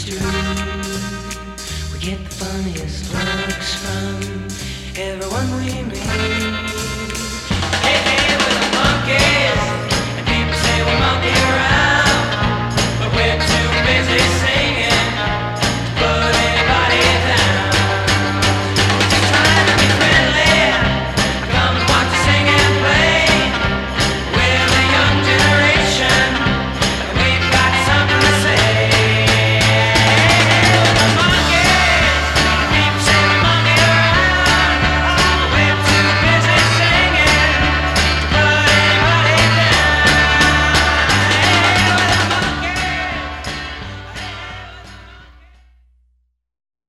it's true. We get the funniest looks from everyone we meet.